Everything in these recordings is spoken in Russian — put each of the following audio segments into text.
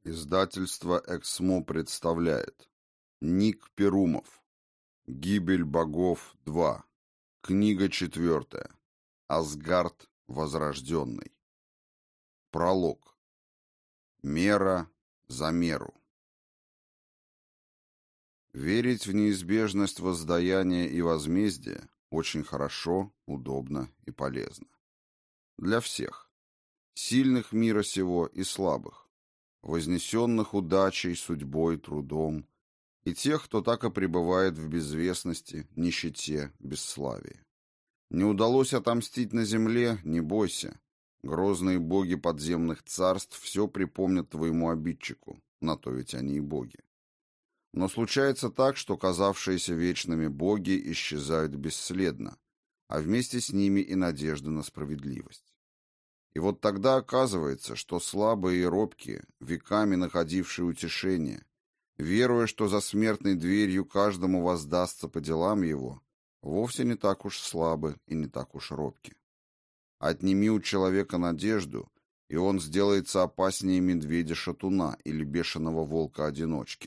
Издательство «Эксмо» представляет Ник Перумов. «Гибель богов 2». Книга 4. Асгард возрожденный. Пролог. Мера за меру. Верить в неизбежность воздаяния и возмездия очень хорошо, удобно и полезно. Для всех. Сильных мира сего и слабых. Вознесенных удачей, судьбой, трудом, и тех, кто так и пребывает в безвестности, нищете, бесславии. Не удалось отомстить на земле, не бойся. Грозные боги подземных царств все припомнят твоему обидчику, на то ведь они и боги. Но случается так, что казавшиеся вечными боги исчезают бесследно, а вместе с ними и надежда на справедливость. И вот тогда оказывается, что слабые и робкие, веками находившие утешение, веруя, что за смертной дверью каждому воздастся по делам его, вовсе не так уж слабы и не так уж робки. Отними у человека надежду, и он сделается опаснее медведя-шатуна или бешеного волка-одиночки.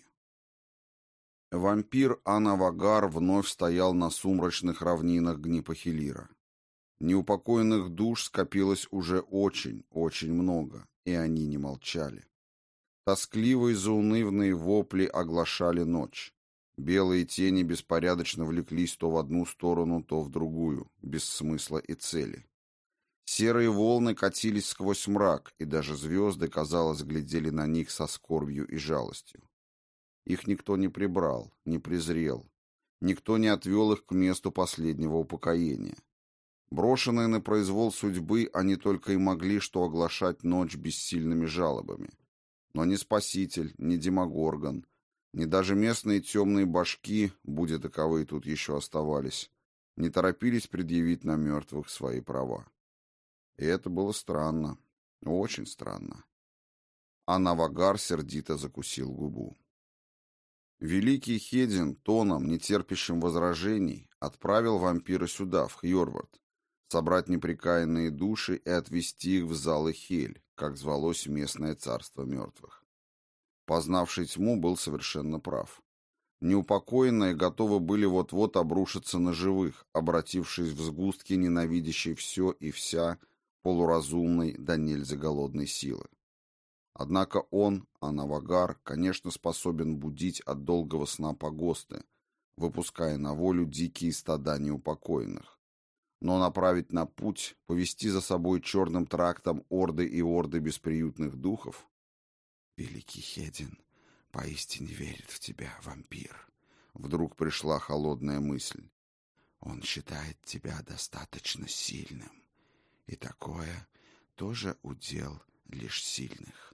Вампир Ана-Вагар вновь стоял на сумрачных равнинах Гнипохилира. Неупокоенных душ скопилось уже очень, очень много, и они не молчали. Тоскливые заунывные вопли оглашали ночь. Белые тени беспорядочно влеклись то в одну сторону, то в другую, без смысла и цели. Серые волны катились сквозь мрак, и даже звезды, казалось, глядели на них со скорбью и жалостью. Их никто не прибрал, не презрел, никто не отвел их к месту последнего упокоения. Брошенные на произвол судьбы, они только и могли что оглашать ночь бессильными жалобами. Но ни Спаситель, ни Демогоргон, ни даже местные темные башки, будь таковые тут еще оставались, не торопились предъявить на мертвых свои права. И это было странно, очень странно. А Навагар сердито закусил губу. Великий Хедин, тоном, нетерпящим возражений, отправил вампира сюда, в Хьорвард, собрать непрекаянные души и отвести их в залы Хель, как звалось местное царство мертвых. Познавший тьму был совершенно прав. Неупокоенные готовы были вот-вот обрушиться на живых, обратившись в сгустки ненавидящей все и вся полуразумной да нельзя голодной силы. Однако он, Ана-Вагар, конечно, способен будить от долгого сна погосты, выпуская на волю дикие стада неупокоенных. Но направить на путь, повести за собой черным трактом орды и орды бесприютных духов? Великий Хедин поистине верит в тебя, вампир. Вдруг пришла холодная мысль. Он считает тебя достаточно сильным. И такое тоже удел лишь сильных.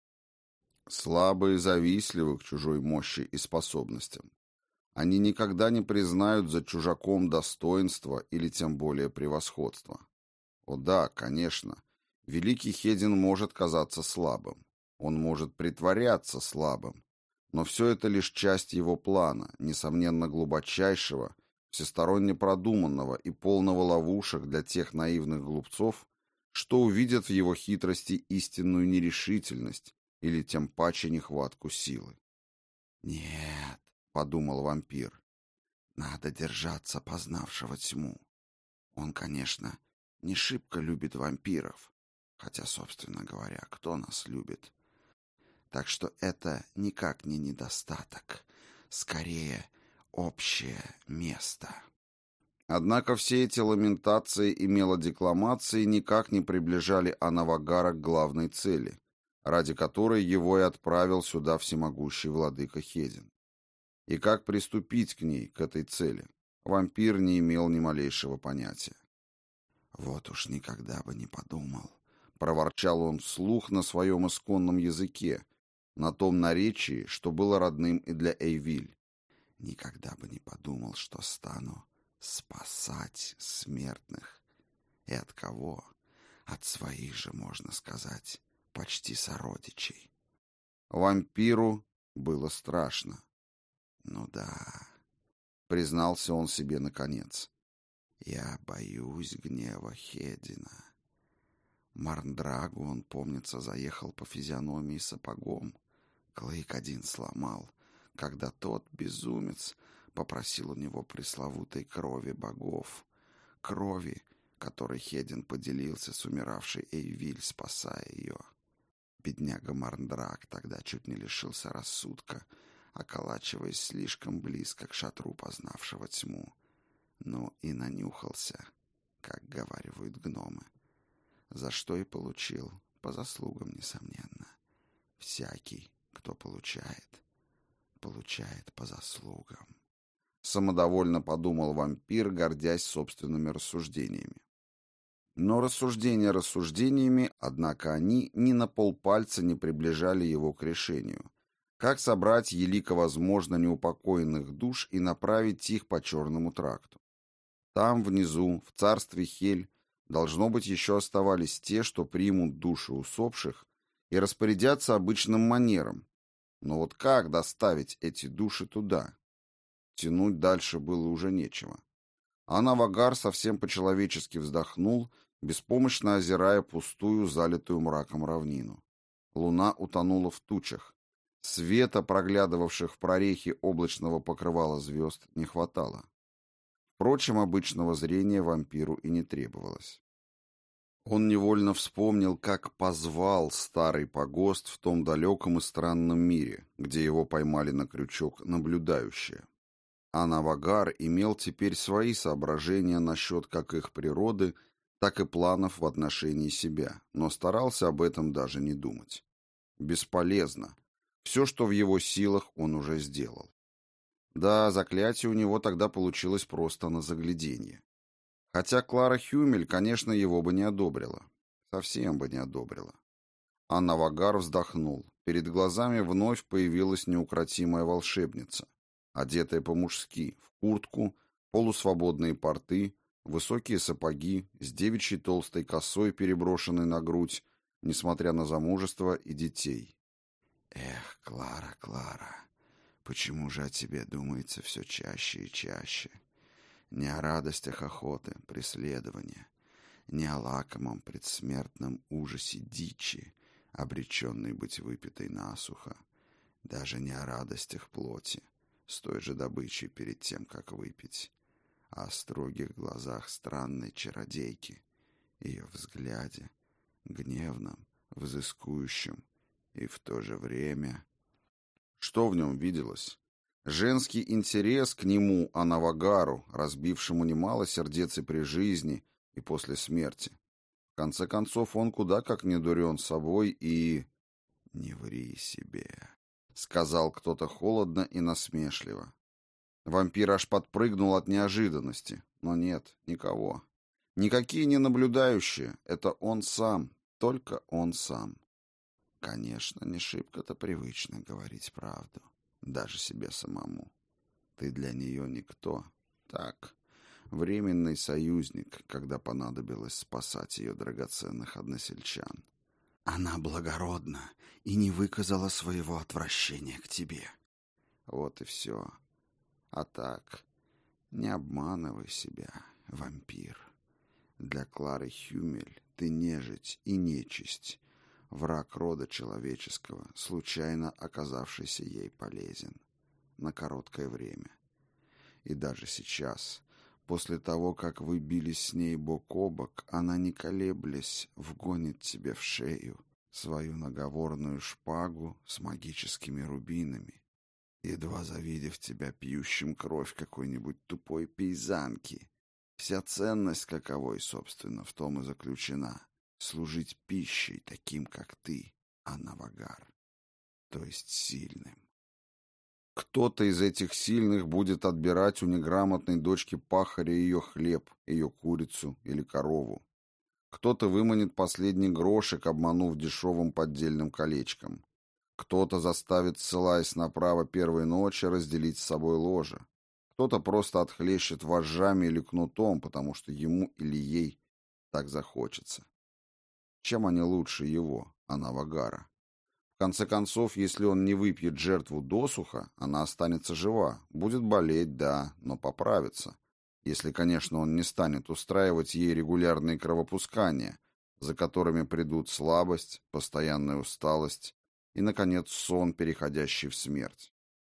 Слабые завистливы к чужой мощи и способностям. Они никогда не признают за чужаком достоинства или тем более превосходства. О да, конечно, великий Хедин может казаться слабым. Он может притворяться слабым. Но все это лишь часть его плана, несомненно глубочайшего, всесторонне продуманного и полного ловушек для тех наивных глупцов, что увидят в его хитрости истинную нерешительность или тем паче нехватку силы. «Нет», — подумал вампир, — «надо держаться познавшего тьму. Он, конечно, не шибко любит вампиров, хотя, собственно говоря, кто нас любит? Так что это никак не недостаток, скорее общее место». Однако все эти ламентации и мелодекламации никак не приближали Ана-Вагара к главной цели, ради которой его и отправил сюда всемогущий владыка Хедин. И как приступить к ней, к этой цели, вампир не имел ни малейшего понятия. «Вот уж никогда бы не подумал», — проворчал он вслух на своем исконном языке, на том наречии, что было родным и для Эйвиль. «Никогда бы не подумал, что стану спасать смертных. И от кого? От своих же, можно сказать, почти сородичей». Вампиру было страшно. «Ну да», — признался он себе наконец, — «я боюсь гнева Хедина. Марндрагу он, помнится, заехал по физиономии сапогом, Клык один сломал, когда тот, безумец, попросил у него пресловутой крови богов. Крови, которой Хедин поделился с умиравшей Эйвиль, спасая ее. Бедняга Марндрак тогда чуть не лишился рассудка, околачиваясь слишком близко к шатру познавшего тьму. Ну и нанюхался, как говаривают гномы. За что и получил, по заслугам, несомненно. Всякий, кто получает по заслугам. Самодовольно подумал вампир, гордясь собственными рассуждениями. Но рассуждения рассуждениями, однако они ни на полпальца не приближали его к решению. Как собрать елико возможно неупокоенных душ и направить их по черному тракту? Там, внизу, в царстве Хель, должно быть, еще оставались те, что примут души усопших и распорядятся обычным манером. Но вот как доставить эти души туда? Тянуть дальше было уже нечего. Анавагар совсем по-человечески вздохнул, беспомощно озирая пустую, залитую мраком равнину. Луна утонула в тучах. Света, проглядывавших в прорехи облачного покрывала звезд, не хватало. Впрочем, обычного зрения вампиру и не требовалось. Он невольно вспомнил, как позвал старый погост в том далеком и странном мире, где его поймали на крючок наблюдающие. А Навагар имел теперь свои соображения насчет как их природы, так и планов в отношении себя, но старался об этом даже не думать. Бесполезно. Все, что в его силах, он уже сделал. Да, заклятие у него тогда получилось просто на загляденье. Хотя Клара Хюмель, конечно, его бы не одобрила. Совсем бы не одобрила. А Навагар вздохнул. Перед глазами вновь появилась неукротимая волшебница, одетая по-мужски, в куртку, полусвободные порты, высокие сапоги, с девичьей толстой косой, переброшенной на грудь, несмотря на замужество и детей. «Эх, Клара, Клара, почему же о тебе думается все чаще и чаще? Не о радостях охоты, преследования, не о лакомом предсмертном ужасе дичи, обреченной быть выпитой насухо, даже не о радостях плоти, с той же добычей перед тем, как выпить, а о строгих глазах странной чародейки, ее взгляде, гневном, взыскующем и в то же время... Что в нем виделось? Женский интерес к нему, Анавагару, разбившему немало сердец и при жизни, и после смерти. В конце концов, он куда как не дурен собой и... «Не ври себе», — сказал кто-то холодно и насмешливо. Вампир аж подпрыгнул от неожиданности, но нет, никого. Никакие не наблюдающие, это он сам, только он сам. Конечно, не шибко-то привычно говорить правду, даже себе самому. Ты для нее никто, так, временный союзник, когда понадобилось спасать ее драгоценных односельчан. Она благородна и не выказала своего отвращения к тебе. Вот и все. А так, не обманывай себя, вампир. Для Клары Хюмель ты нежить и нечисть, враг рода человеческого, случайно оказавшийся ей полезен. На короткое время. И даже сейчас, после того, как вы бились с ней бок о бок, она, не колеблясь, вгонит тебе в шею свою наговорную шпагу с магическими рубинами, едва завидев тебя пьющим кровь какой-нибудь тупой пейзанки. Вся ценность каковой, собственно, в том и заключена — служить пищей таким, как ты, Анавагар, то есть сильным. Кто-то из этих сильных будет отбирать у неграмотной дочки пахаря ее хлеб, ее курицу или корову. Кто-то выманит последний грошек, обманув дешевым поддельным колечком. Кто-то заставит, ссылаясь на право первой ночи, разделить с собой ложе. Кто-то просто отхлещет вожжами или кнутом, потому что ему или ей так захочется. Чем они лучше его, Анавагара? В конце концов, если он не выпьет жертву досуха, она останется жива, будет болеть, да, но поправится. Если, конечно, он не станет устраивать ей регулярные кровопускания, за которыми придут слабость, постоянная усталость и, наконец, сон, переходящий в смерть.